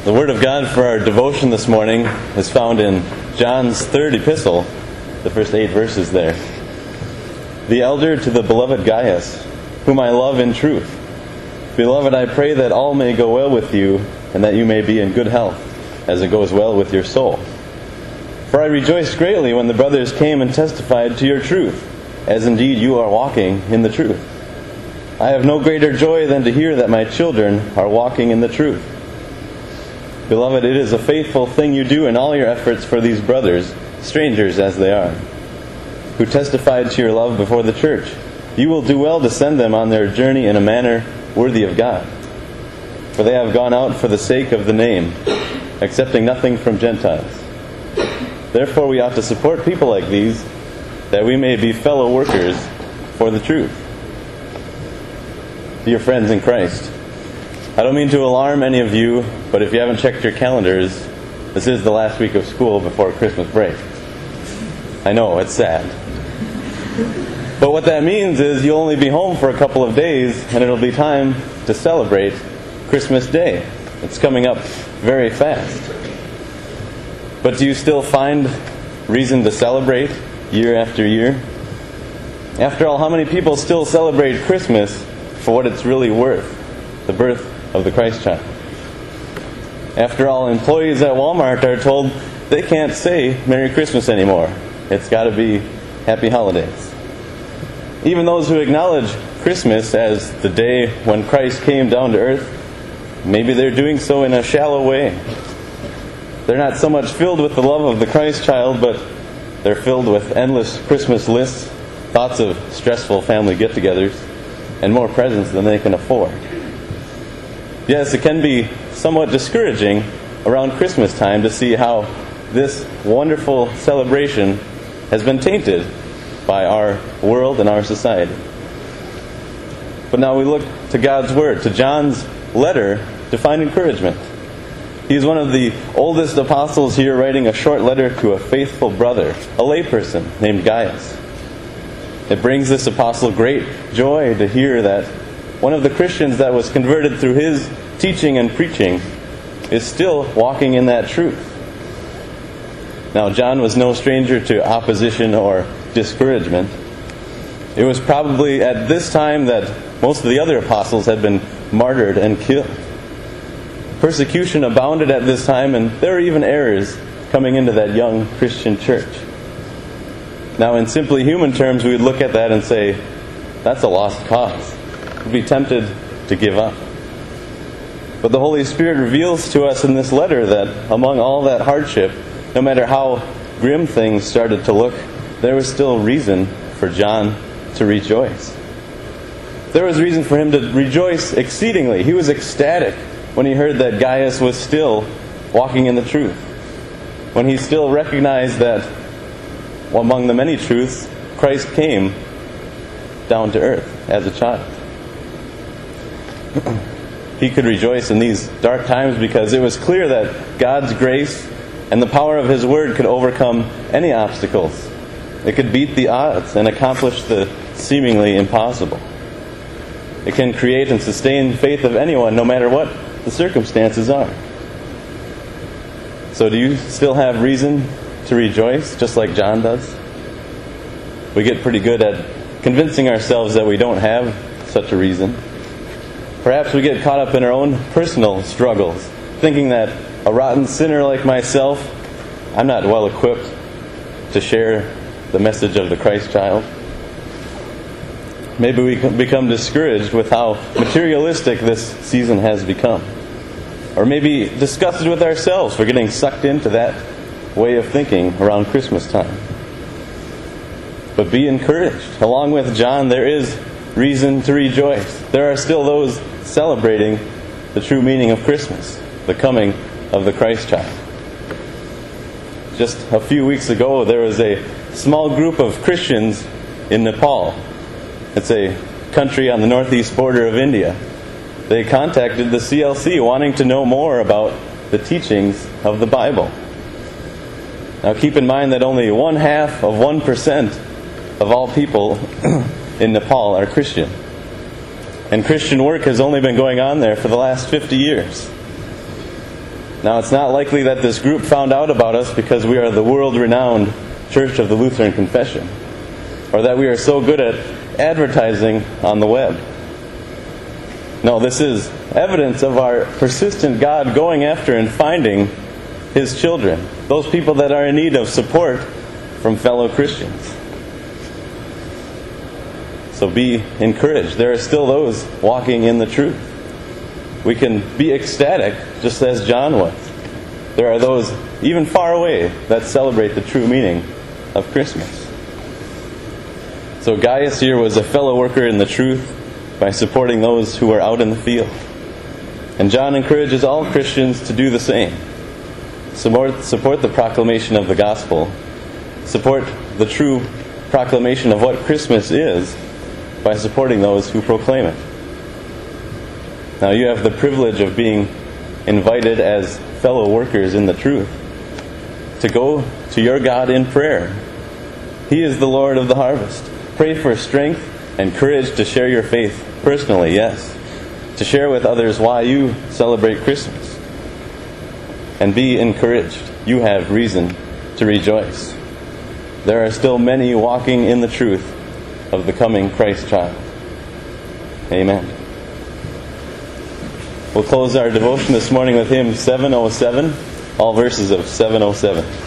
The Word of God for our devotion this morning is found in John's third epistle, the first 8 verses there. The elder to the beloved Gaius, whom I love in truth. Beloved, I pray that all may go well with you, and that you may be in good health, as it goes well with your soul. For I rejoiced greatly when the brothers came and testified to your truth, as indeed you are walking in the truth. I have no greater joy than to hear that my children are walking in the truth. Beloved, it is a faithful thing you do in all your efforts for these brothers, strangers as they are, who testified to your love before the church. You will do well to send them on their journey in a manner worthy of God. For they have gone out for the sake of the name, accepting nothing from Gentiles. Therefore we ought to support people like these, that we may be fellow workers for the truth. Dear friends in Christ, I don't mean to alarm any of you, but if you haven't checked your calendars, this is the last week of school before Christmas break. I know, it's sad. But what that means is you'll only be home for a couple of days, and it'll be time to celebrate Christmas Day. It's coming up very fast. But do you still find reason to celebrate year after year? After all, how many people still celebrate Christmas for what it's really worth, the birth of the Christ child? After all, employees at Walmart are told they can't say Merry Christmas anymore. It's got to be Happy Holidays. Even those who acknowledge Christmas as the day when Christ came down to earth, maybe they're doing so in a shallow way. They're not so much filled with the love of the Christ child, but they're filled with endless Christmas lists, thoughts of stressful family get-togethers, and more presents than they can afford. Yes, it can be somewhat discouraging around Christmas time to see how this wonderful celebration has been tainted by our world and our society. But now we look to God's Word, to John's letter, to find encouragement. He's one of the oldest apostles here, writing a short letter to a faithful brother, a layperson named Gaius. It brings this apostle great joy to hear that one of the Christians that was converted through his teaching and preaching is still walking in that truth. Now, John was no stranger to opposition or discouragement. It was probably at this time that most of the other apostles had been martyred and killed. Persecution abounded at this time, and there were even errors coming into that young Christian church. Now, in simply human terms, we would look at that and say, that's a lost cause. We'd be tempted to give up. But the Holy Spirit reveals to us in this letter that among all that hardship, no matter how grim things started to look, there was still reason for John to rejoice. There was reason for him to rejoice exceedingly. He was ecstatic when he heard that Gaius was still walking in the truth, when he still recognized that among the many truths, Christ came down to earth as a child. He could rejoice in these dark times because it was clear that God's grace and the power of His Word could overcome any obstacles. It could beat the odds and accomplish the seemingly impossible. It can create and sustain faith of anyone, no matter what the circumstances are. So do you still have reason to rejoice, just like John does? We get pretty good at convincing ourselves that we don't have such a reason. Perhaps we get caught up in our own personal struggles, thinking that a rotten sinner like myself, I'm not well equipped to share the message of the Christ child. Maybe we become discouraged with how materialistic this season has become. Or maybe disgusted with ourselves for getting sucked into that way of thinking around Christmas time. But be encouraged. Along with John, there is reason to rejoice. There are still those celebrating the true meaning of Christmas, the coming of the Christ child. Just a few weeks ago, there was a small group of Christians in Nepal. It's a country on the northeast border of India. They contacted the CLC wanting to know more about the teachings of the Bible. Now keep in mind that only 0.5% of all people in Nepal are Christian. And Christian work has only been going on there for the last 50 years. Now, it's not likely that this group found out about us because we are the world-renowned Church of the Lutheran Confession, or that we are so good at advertising on the web. No, this is evidence of our persistent God going after and finding His children, those people that are in need of support from fellow Christians. So be encouraged. There are still those walking in the truth. We can be ecstatic, just as John was. There are those even far away that celebrate the true meaning of Christmas. So Gaius here was a fellow worker in the truth by supporting those who are out in the field. And John encourages all Christians to do the same. Support the proclamation of the gospel. Support the true proclamation of what Christmas is by supporting those who proclaim it. Now, you have the privilege of being invited as fellow workers in the truth to go to your God in prayer. He is the Lord of the harvest. Pray for strength and courage to share your faith personally, yes. To share with others why you celebrate Christmas. And be encouraged. You have reason to rejoice. There are still many walking in the truth of the coming Christ child. Amen. We'll close our devotion this morning with hymn 707, all verses of 707.